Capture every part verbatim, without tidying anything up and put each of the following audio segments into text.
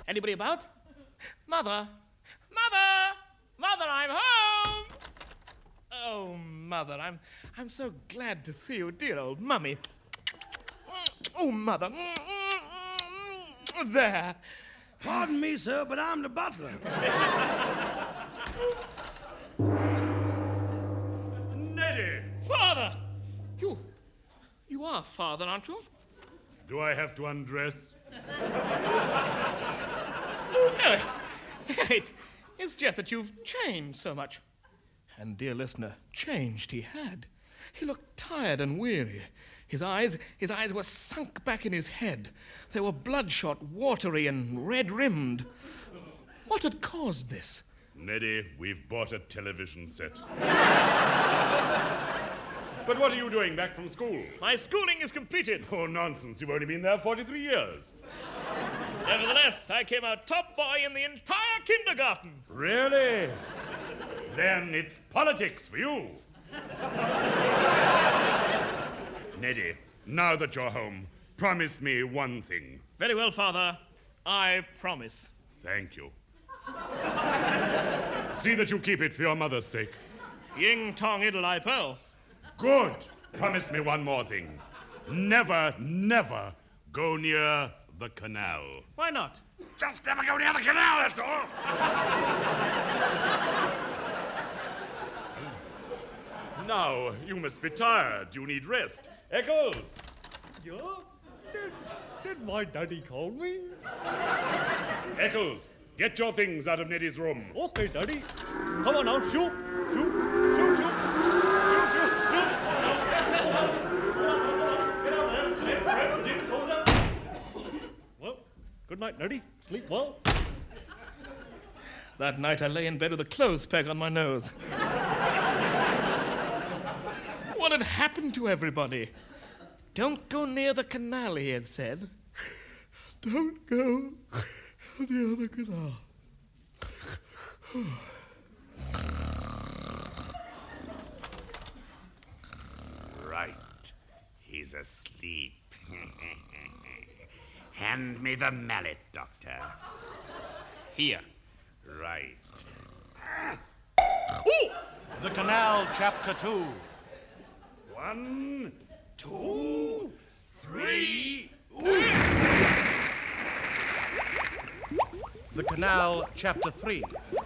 Anybody about? Mother! Mother! Mother, I'm home! Oh, Mother, I'm I'm so glad to see you, dear old Mummy. Oh, Mother. There. Pardon me, sir, but I'm the butler. Neddy! Father! You... You are Father, aren't you? Do I have to undress? No, it, it's just that you've changed so much. And, dear listener, changed he had. He looked tired and weary. His eyes, his eyes were sunk back in his head. They were bloodshot, watery, and red-rimmed. What had caused this? Neddy, we've bought a television set. But what are you doing back from school? My schooling is completed. Oh, nonsense. You've only been there forty-three years. Nevertheless, I came out top boy in the entire kindergarten. Really? Then it's politics for you. Neddy, now that you're home, promise me one thing. Very well, Father. I promise. Thank you. See that you keep it for your mother's sake. Ying tong idle I pearl. Good. Promise me one more thing. Never, never go near the canal. Why not? Just never go near the canal, that's all. Now, you must be tired. You need rest. Eccles! Yeah? Did, did my daddy call me? Eccles, get your things out of Neddy's room. Okay, daddy. Come on now, shoot, shoot, shoot, shoot. Shoot, shoot, shoot. Get out there. Get out there. Close up. Well, good night, Neddy. Sleep well. That night I lay in bed with a clothes peg on my nose. What had happened to everybody? Don't go near the canal, he had said. Don't go near the canal. Right. He's asleep. Hand me the mallet, Doctor. Here. Right. Ooh! The Canal, Chapter two. One, two, three. The Canal, Chapter three.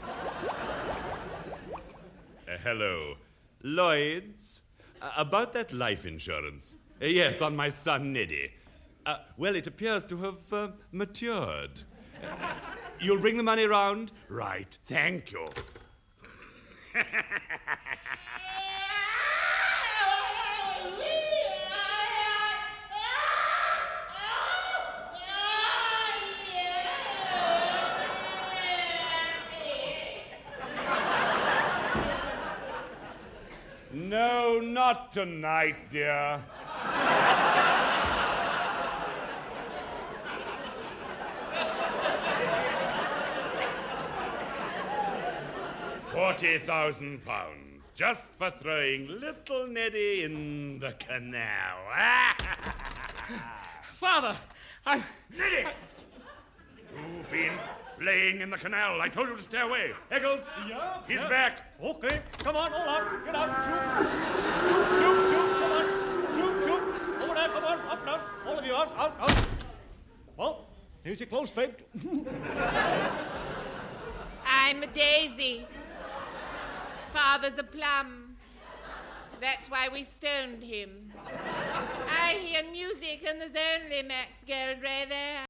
Uh, hello. Lloyd's? Uh, about that life insurance. Uh, yes, on my son, Neddy. Uh, well, it appears to have uh, matured. Uh, you'll bring the money round? Right. Thank you. No, not tonight, dear. Forty thousand pounds, just for throwing little Neddy in the canal. Father, I... Neddy! You've been playing in the canal. I told you to stay away. Eccles? Yeah? He's yeah. back. Okay, come on, all out. Get out. Shoot. Shoot, shoot, come on. Shoot, shoot. Over there, come on. Up, down. All of you, out, out, out. Well, here's your clothes pegged. I'm a daisy. Father's a plum. That's why we stoned him. I hear music and there's only Max Geldray there.